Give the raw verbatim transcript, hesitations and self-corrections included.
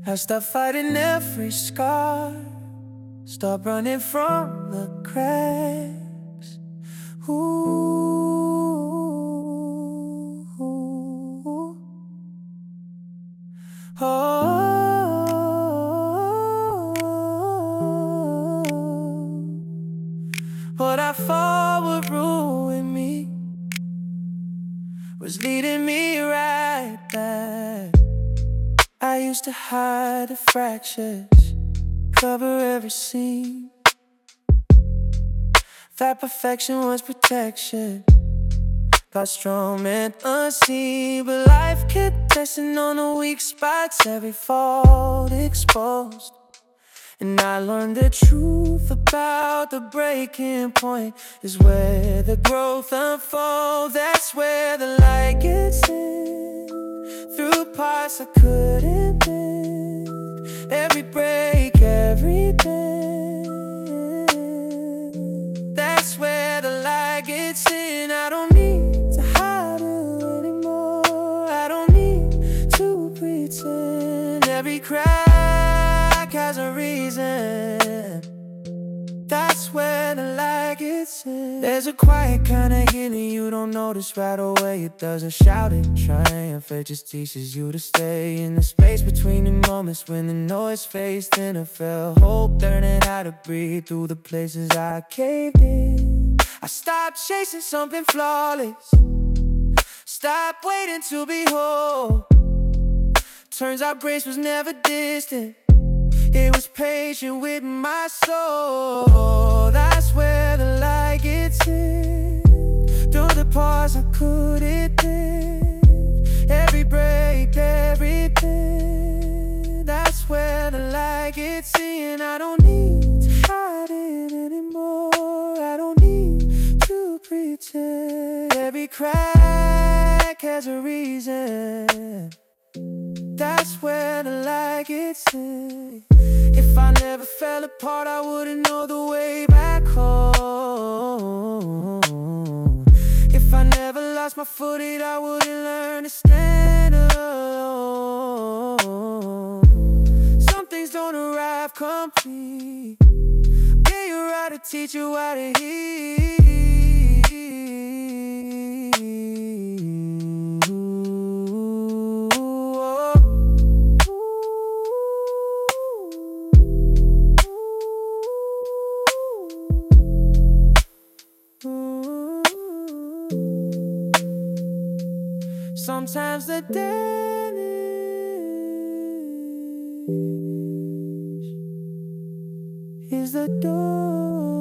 I stop fighting every scar, stop running from the cracks. Ooh, ooh. Oh, what I thought would ruin me was leading me right back. I used to hide the fractures, cover every seam. That perfection was protection, got strong meant unseen. But life kept testing on the weak spots, every fault exposed. And I learned the truth about the breaking point is where the growth unfolds. That's where the light gets in, through parts I couldn't live. Every break, every bend, that's where the light gets in. I don't need to hide it anymore, I don't need to pretend. Every crack has a reason, that's where the light gets in. There's a quiet kind of healing you don't notice right away. It doesn't shout in triumph, it just teaches you to stay in the space between the moments when the noise fades. Then I felt hope, learning how to breathe through the places I caved in. I stopped chasing something flawless, stopped waiting to be whole. Turns out grace was never distant, it was patient with my soul. That's where the light gets in, through the parts I couldn't live. Every break, every bend, that's where the light gets in. I don't need to hide it anymore, I don't need to pretend. Every crack has a reason, that's where the light gets in. If I never fell apart, I wouldn't know the way back home. If I never lost my footing, I wouldn't learn to stand alone. Some things don't arrive complete, yeah, you're right to teach you how to heal. Sometimes the damage is the door.